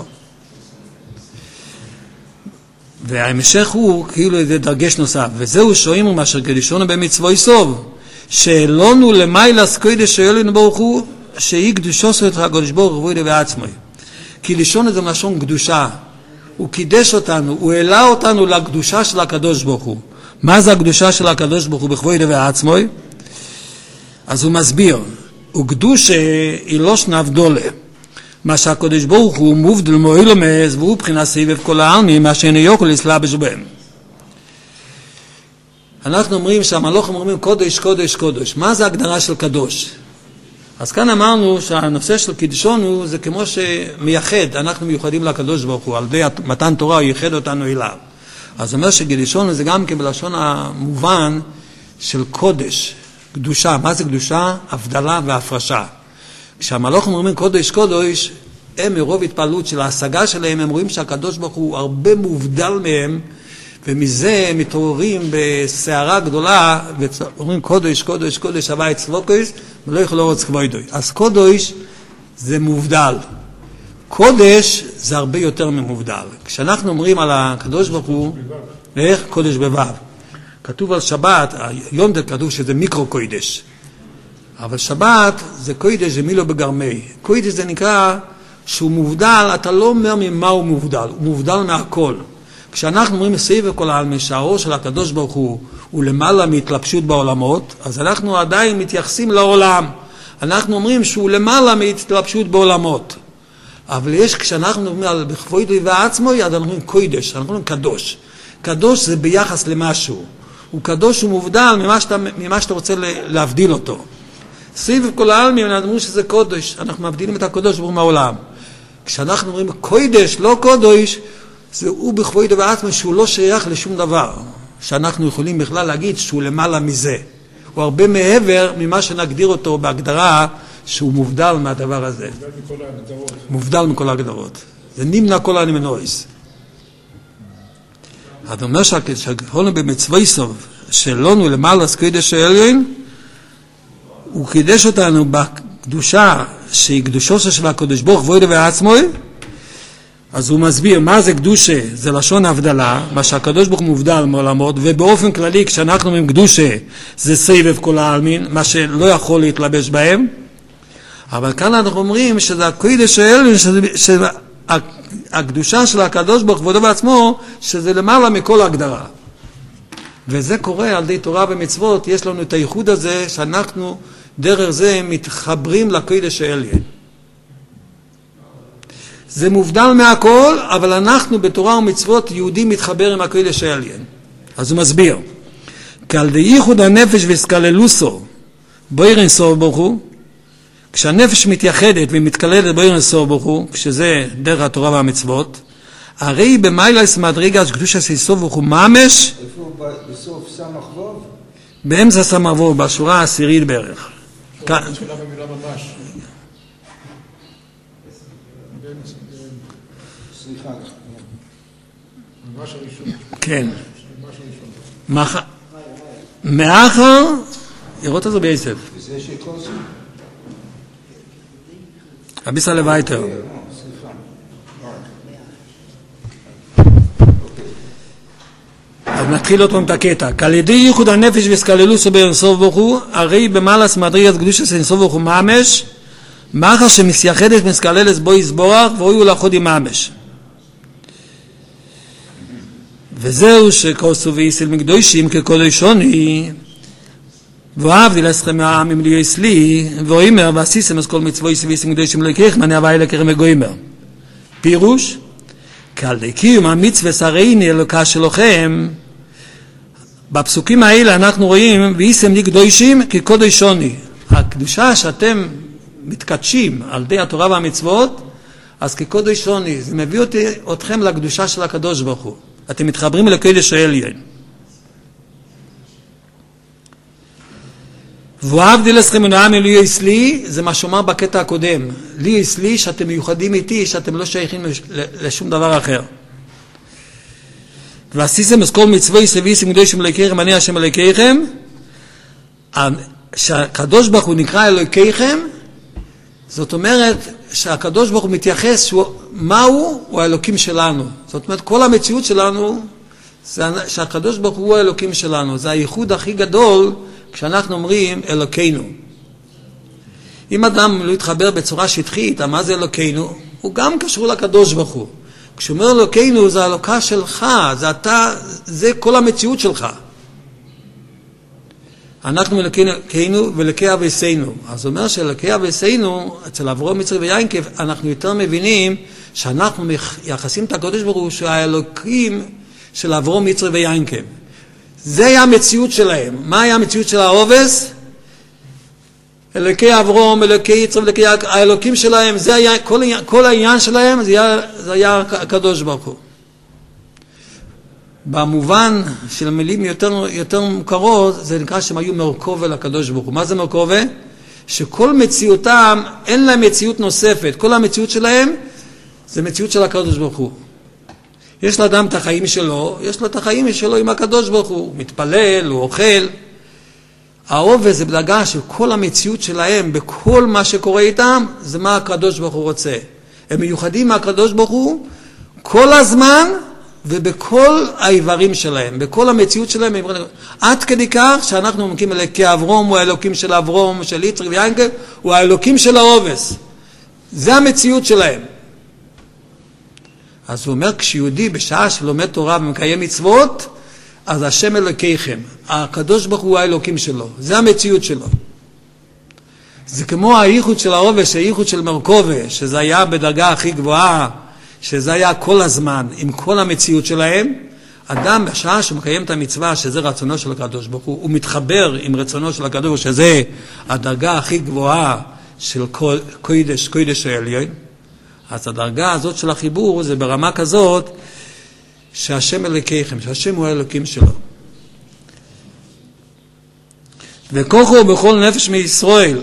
וההמשך הוא כאילו איזה דרגש נוסף, וזהו שואים ומשהו קדישונו במצווי סוב, שאלונו למיילס קודש שאלונו ברוך הוא, שהיא קדושו של הקדוש ברוך הוא בעצמו. כי לישון זה מלשון קדושה, הוא קידש אותנו, הוא העלה אותנו לקדושה של הקדוש ברוך הוא. מה זה הקדושה של הקדוש ברוך הוא בכבוד ועצמו? אז הוא מסביר, וקדושה היא לא שנבדולה, מה שהקדוש ברוך הוא מובדל מועילומס, והוא בחינה סביב כל העלמין, מה שאינו יכול להסלבש בהם. אנחנו אומרים שהמלוכים אומרים קודש, קודש, קודש. מה זה ההגדרה של קדוש? אז כאן אמרנו שהנושא של קדשנו זה כמו שמייחד, אנחנו מיוחדים לקדוש ברוך הוא, על ידי מתן תורה הוא ייחד אותנו אליו. אז אומר שקדשנו זה גם בלשון המובן של קודש, קדושה. מה זה קדושה? הבדלה והפרשה. כשהמלוכים אומרים קודש, קודש, הם מרוב התפעלות של ההשגה שלהם, הם רואים שהקדוש ברוך הוא הרבה מובדל מהם, ומזה מתעוררים בסערה גדולה, ואומרים קודש, קודש, קודש, הווה צלוקוס, ולא יכול לרוץ כבודוי. אז קודש זה מובדל. קודש זה הרבה יותר ממובדל. כשאנחנו אומרים על הקדוש ברוך הוא, איך? קודש בוו. כתוב על שבת, היום זה כתוב שזה מיקרו קודש. אבל שבת זה קודש, זה מילו בגרמי. קודש זה נקרא שהוא מובדל, אתה לא אומר ממה הוא מובדל, הוא מובדל מהכל. כשאנחנו אומרים מסביב וכל העלמין שהאור של הקדוש ברוך הוא למעלה מהתלבשות בעולמות, אז אנחנו עדיין מתייחסים לעולם. אנחנו אומרים שהוא למעלה מהתלבשות בעולמות. אבל יש, כשאנחנו אומרים על בכבוד ועצמו, אז אנחנו אומרים קודש, אנחנו אומרים קדוש. קדוש זה ביחס למשהו. הוא קדוש, הוא מובדל ממה שאתה רוצה להבדיל אותו. סביב כל העלמין אנחנו אומרים שזה קודש, אנחנו מבדילים את הקדוש ברוך הוא מהעולם. כשאנחנו אומרים קודש, לא קודש, זה הוא בכבוד ועצמו שהוא לא שייך לשום דבר, שאנחנו יכולים בכלל להגיד שהוא למעלה מזה. הוא הרבה מעבר ממה שנגדיר אותו בהגדרה שהוא מובדל מהדבר הזה. מובדל מכל ההגדרות. זה נמנע כל הנמנויס. אז אומר שהכולנו במצווי סוב שלנו למעלה קודש העליון, הוא קידש אותנו בקדושה שהיא קדושו של הקדוש ברוך הוא ועצמו. אז הוא מסביר מה זה קדושה, זה לשון הבדלה, מה שהקדוש ברוך הוא מובדל מעולמות, ובאופן כללי כשאנחנו אומרים קדושה זה סבב כל העלמין, מה שלא יכול להתלבש בהם. אבל כאן אנחנו אומרים שזה הקודש העליון, שזה הקדושה של הקדוש ברוך הוא בעצמו, שזה למעלה מכל הגדרה. וזה קורה על ידי תורה ומצוות, יש לנו את הייחוד הזה שאנחנו דרך זה מתחברים לקודש העליון. זה מובדל מהכל, אבל אנחנו בתורה ומצוות יהודים מתחבר עם הקודש העליון. אז הוא מסביר, כעל די ייחוד הנפש והסקללוסו באין סוף ברוך הוא, כשהנפש מתייחדת ומתקללת באין סוף ברוך הוא, כשזה דרך התורה והמצוות, הרי במיילס מדרגה קדושה של סוף ברוך הוא ממש, איפה בסוף סמך ווב? באמצע סמך ווב, בשורה העשירית בערך. שאלה במילה ממש. סליחה. ממש הראשון. כן. ממש הראשון. מאחר, יראות את זה בעצב. וזה שקוסם? הביסה לווייטר. סליחה. אז נתחיל אותו עם הקטע. כעל ידי ייחוד הנפש והסקללוסו באין סוף ברוך הוא, הרי במעלס מדרגת קדושה של אין סוף ברוך הוא ממש, מאחר שמסייחדת מסקללת בו יסבורך ואוי ולאחוד עם ממש. וזהו שכוסו ויסיל מקדושים כקודשוני, ואהבדיל אתכם מהעמים ליועץ לי, ואומר ועשיתם אז כל מצווי ויסיל מקדושים לא יקריך מני הווי לקרם וגוימר. פירוש, כעל די קיום המצווה שרעיני אלוקה שלכם, בפסוקים האלה אנחנו רואים ויסם לי קדושים כקודשוני. הקדושה שאתם מתקדשים על ידי התורה והמצוות, אז כקודשוני, זה מביא אתכם לקדושה של הקדוש ברוך הוא. אתם מתחברים לקודש העליון. ואהבדיל אתכם מהעמים ליועץ לי, זה מה שאומר בקטע הקודם. ליועץ לי שאתם מיוחדים איתי, שאתם לא שייכים לשום דבר אחר. ועשיתם את כל מצווי סביסים קדושים אלוהיכם, אני השם אלוהיכם. שהקדוש ברוך הוא נקרא אלוהיכם, זאת אומרת שהקדוש ברוך הוא מתייחס, מהו? הוא האלוקים שלנו. זאת אומרת, כל המציאות שלנו, שהקדוש ברוך הוא האלוקים שלנו. זה הייחוד הכי גדול כשאנחנו אומרים אלוקינו. אם אדם לא יתחבר בצורה שטחית, מה זה אלוקינו? הוא גם קשור לקדוש ברוך הוא. כשאומר אלוקינו, זה האלוקה שלך, זה אתה, זה כל המציאות שלך. אנחנו אלוקינו ואלוקי אבותינו. אז אומר שאלוקי אבותינו, אצל אברהם, יצחק ויעקב, אנחנו יותר מבינים שאנחנו מייחסים את הקדוש ברוך הוא שהאלוקים של אברהם, יצחק ויעקב. זה היה המציאות שלהם. מה היה המציאות של האובס? אלוקי אברהם, אלוקי יצחק ואלוקי יעקב, האלוקים שלהם, זה היה, כל העניין שלהם, זה היה הקדוש ברוך הוא. במובן של המילים יותר מוכרות, זה נקרא שהם היו מרכובה לקדוש ברוך הוא. מה זה מרכובה? שכל מציאותם, אין להם מציאות נוספת. כל המציאות שלהם, זה מציאות של הקדוש ברוך הוא. יש לאדם את החיים שלו, יש לו את החיים שלו עם הקדוש ברוך הוא. הוא מתפלל, הוא אוכל. האובה זה בדרגה של כל המציאות שלהם, בכל מה שקורה איתם, זה מה הקדוש ברוך הוא רוצה. הם מיוחדים מהקדוש ברוך הוא כל הזמן, ובכל האיברים שלהם, בכל המציאות שלהם, עד כדי כך שאנחנו אומרים אלוקי אברהם, הוא האלוקים של אברהם, של יצחק ויעקב, הוא האלוקים של האובס. זה המציאות שלהם. אז הוא אומר, כשיהודי בשעה שלומד תורה ומקיים מצוות, אז השם אלוקיכם, הקדוש ברוך הוא האלוקים שלו, זה המציאות שלו. זה כמו הייחוד של האובס, הייחוד של מרכובה, שזה היה בדרגה הכי גבוהה, שזה היה כל הזמן, עם כל המציאות שלהם. אדם בשעה שמקיים את המצווה, שזה רצונו של הקדוש ברוך הוא, הוא מתחבר עם רצונו של הקדוש ברוך הוא, שזה הדרגה הכי גבוהה של קודש העליון. אז הדרגה הזאת של החיבור, זה ברמה כזאת, שהשם אלוקיכם, שהשם הוא האלוקים שלו. וכוחו בכל נפש מישראל,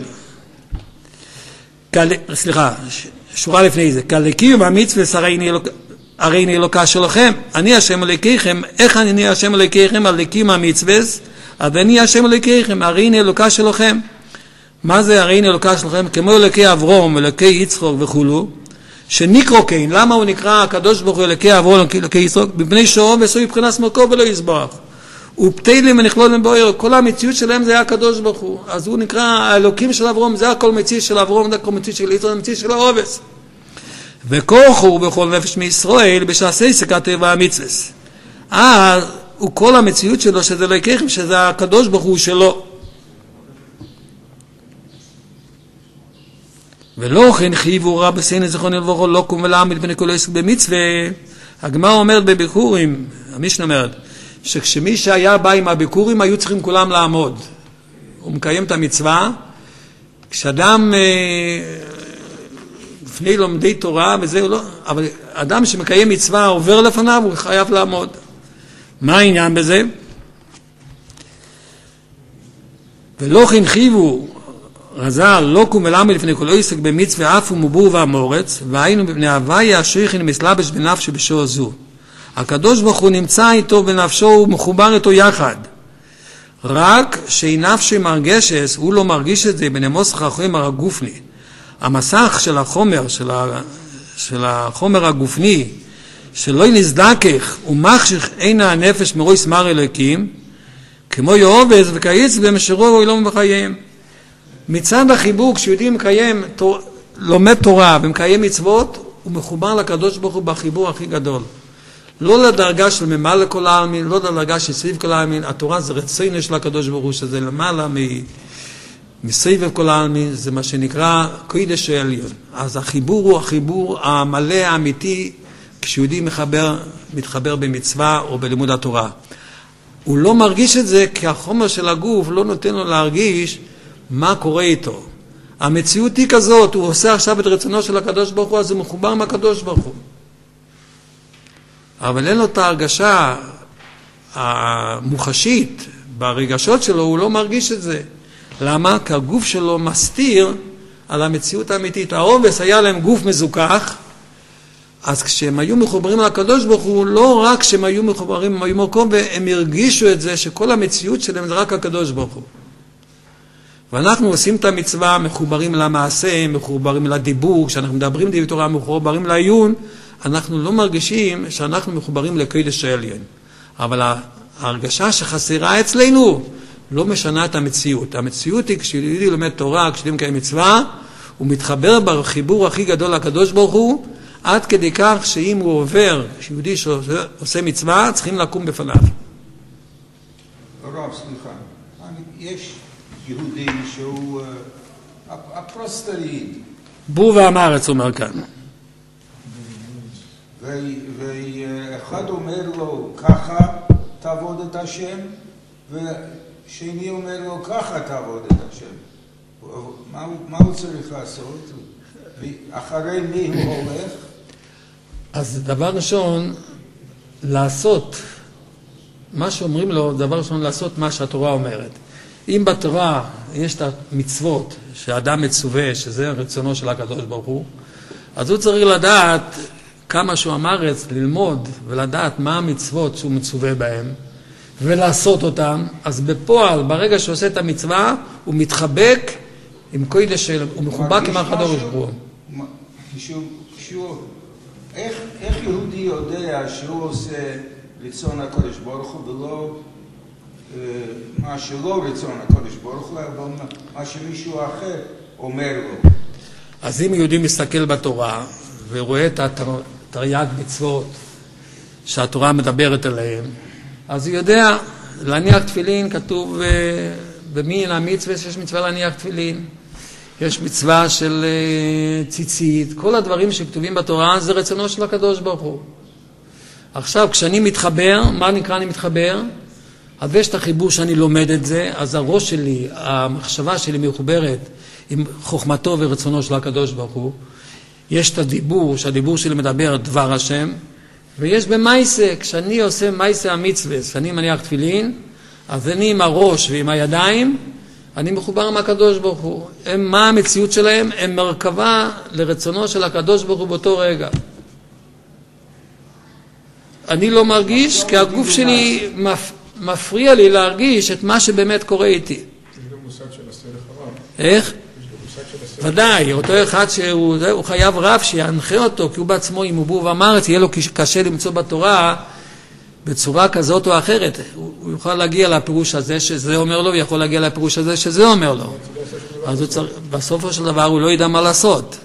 שורה לפני זה, כלקי ובמצווה הרי אני אלוקה שלכם, אני השם אלוקיכם. איך אני השם אלוקיכם? הלקים המצווה, אז אני השם אלוקיכם, הרי אני אלוקה שלכם. מה זה הרי אני אלוקה שלכם? כמו אלוקי אברהם, אלוקי יצחק וכולו, שנקרו כן. למה הוא נקרא הקדוש ברוך הוא אלוקי אברהם, אלוקי יצחק? מפני שאור וסוי מבחינת מרכוב ולא יסבח. ופתילים ונכלולים באויר, כל המציאות שלהם זה היה הקדוש ברוך הוא. אז הוא נקרא האלוקים של אברהם, זה הכל מציאות של אברהם, זה הכל מציאות של יצחק, זה מציאות של האובס. וכוחו בכל נפש מישראל בשעשי סקת והמצווה. אז הוא כל המציאות שלו שזה אלוקיכם, שזה הקדוש ברוך הוא שלו. ולא כן חייבו רב בסין זכרון לבוכו לא קום ולעמד בני כל עסק במצווה. הגמרא אומרת בביקורים, המשנה אומרת, שכשמי שהיה בא עם הביקורים היו צריכים כולם לעמוד. הוא מקיים את המצווה. כשאדם לפני לומדי תורה וזה הוא לא, אבל אדם שמקיים מצווה עובר לפניו הוא חייב לעמוד. מה העניין בזה? ולא כן חייבו רז"ל לא קום ולעמד לפני כל עסק במצווה אף ומבור והמורץ, והיינו בבני הוויה השריחין מסלבש בנפשו בשעה זו. הקדוש ברוך הוא נמצא איתו בנפשו, הוא מחובר איתו יחד. רק שנפשי מרגשס, הוא לא מרגיש את זה בנמוס החומר הגופני. המסך של החומר, של החומר הגופני, שלא נזדכך ומחשיך אין הנפש מרויס מר אלוקים, כמו יאובס וקיץ במשרו ואילום בחייהם. מצד החיבור, כשיהודי מקיים, לומד תורה ומקיים מצוות, הוא מחובר לקדוש ברוך הוא בחיבור הכי גדול. לא לדרגה של ממלא כל העלמין, לא לדרגה של סביב כל העלמין. התורה זה רצון של הקדוש ברוך הוא, שזה למעלה מסביב כל העלמין, זה מה שנקרא קודש העליון. אז החיבור הוא החיבור המלא האמיתי, כשיהודי מתחבר במצווה או בלימוד התורה. הוא לא מרגיש את זה כי החומר של הגוף לא נותן לו להרגיש מה קורה איתו. המציאות היא כזאת, הוא עושה עכשיו את רצונו של הקדוש ברוך הוא, אז הוא מחובר מהקדוש ברוך הוא. אבל אין לו את ההרגשה המוחשית ברגשות שלו, הוא לא מרגיש את זה. למה? כי הגוף שלו מסתיר על המציאות האמיתית. האובס היה להם גוף מזוכח, אז כשהם היו מחוברים לקדוש ברוך הוא, לא רק כשהם היו מחוברים, הם היו מקום, והם הרגישו את זה שכל המציאות שלהם זה רק הקדוש ברוך הוא. ואנחנו עושים את המצווה, מחוברים למעשה, מחוברים לדיבור, כשאנחנו מדברים דברי תורה, מחוברים לעיון, אנחנו לא מרגישים שאנחנו מחוברים לקודש העליון. אבל ההרגשה שחסרה אצלנו לא משנה את המציאות. המציאות היא כשיהודי לומד תורה, כשיהודי מקיים מצווה, הוא מתחבר בחיבור הכי גדול לקדוש ברוך הוא, עד כדי כך שאם הוא עובר, כשיהודי שעושה מצווה, צריכים לקום בפניו. הרב, סליחה, יש יהודי שהוא הפרוסטריד. בור ועם הארץ אומר כאן. ואחד אומר לו, ככה תעבוד את השם, ושני אומר לו, ככה תעבוד את השם. מה הוא צריך לעשות? ואחרי מי הוא הולך? אז דבר ראשון, לעשות מה שאומרים לו, דבר ראשון לעשות מה שהתורה אומרת. אם בתורה יש את המצוות שהאדם מצווה, שזה רצונו של הקדוש ברוך הוא, אז הוא צריך לדעת כמה שהוא אמרץ, ללמוד ולדעת מה המצוות שהוא מצווה בהם, ולעשות אותם. אז בפועל, ברגע שעושה את המצווה, הוא מתחבק עם קודש, הוא מחובק עם הקדוש ברוך הוא. איך יהודי יודע שהוא עושה רצון הקדוש ברוך הוא ולא מה שלא רצון הקדוש ברוך הוא, אבל מה שמישהו אחר אומר לו? אז אם יהודי מסתכל בתורה ורואה את תרי"ג מצוות שהתורה מדברת עליהם, אז הוא יודע להניח תפילין, כתוב במין המצווה שיש מצווה להניח תפילין, יש מצווה של ציצית, כל הדברים שכתובים בתורה זה רצונו של הקדוש ברוך הוא. עכשיו כשאני מתחבר, מה נקרא אני מתחבר? אז יש את החיבור שאני לומד את זה, אז הראש שלי, המחשבה שלי מחוברת עם חוכמתו ורצונו של הקדוש ברוך הוא. יש את הדיבור, שהדיבור שלי מדבר דבר השם, ויש במייסה, כשאני עושה מייסה המצווה, כשאני מניח תפילין, אז אני עם הראש ועם הידיים, אני מחובר עם הקדוש ברוך הוא. מה המציאות שלהם? הם מרכבה לרצונו של הקדוש ברוך הוא באותו רגע. אני לא מרגיש, כי הגוף שלי מפריע לי להרגיש את מה שבאמת קורה איתי. יש גם מושג של עשה לך רב. איך? יש גם מושג של עשה לך רב. ודאי, אותו אחד שהוא חייב רב שינחה אותו, כי הוא בעצמו, אם הוא בור ועם הארץ, יהיה לו קשה למצוא בתורה בצורה כזאת או אחרת. הוא יוכל להגיע לפירוש הזה שזה אומר לו, ויכול להגיע לפירוש הזה שזה אומר לו. אז בסופו של דבר הוא לא ידע מה לעשות.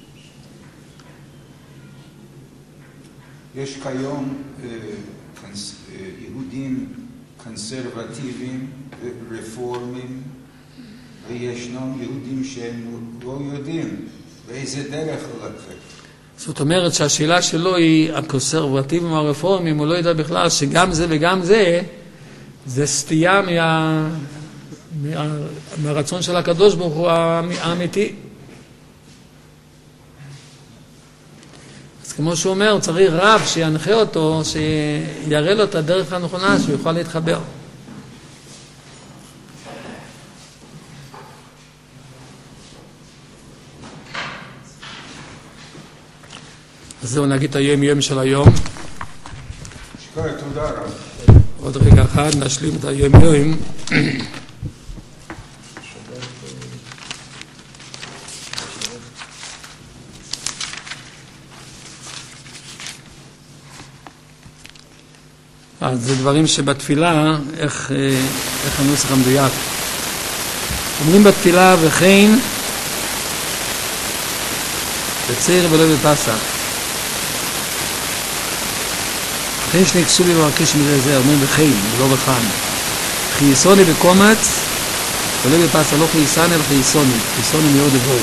יש כיום יהודים קונסרבטיביים ורפורמים, וישנם יהודים שהם לא יודעים באיזה דרך ללכת. זאת אומרת שהשאלה שלו היא הקונסרבטיבים והרפורמים, הוא לא יודע בכלל שגם זה וגם זה סטייה מהרצון של הקדוש ברוך הוא האמיתי. אז כמו שהוא אומר, צריך רב שינחה אותו, שיראה לו את הדרך הנכונה, שהוא יוכל להתחבר. אז זהו, נגיד היום יום של היום. שקורא, תודה רב. עוד רגע אחד, נשלים את היום יום. אז זה דברים שבתפילה, איך הנוסח המדויק. אומרים בתפילה, וכן בצעיר ולא בפסח. וכן שנקסו לי ומרקיש מזה זה, אומרים וכן, ולא וכאן. חייסוני בקומץ, ולא בפסח, לא חייסני, אלא חייסוני מאוד לבוא.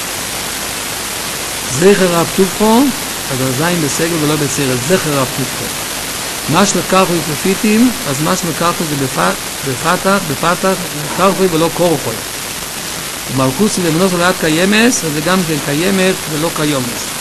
זכר רב טובחו, אז הזין בסגל ולא בצעיר, זכר רב טובחו. מה שלקחו יפפיתים, אז מה שלקחו זה בפתח, לקחו ולא קורחו. ומלכוסי למנוס ולעד קיימס, אז זה גם כן קיימת ולא קיומס.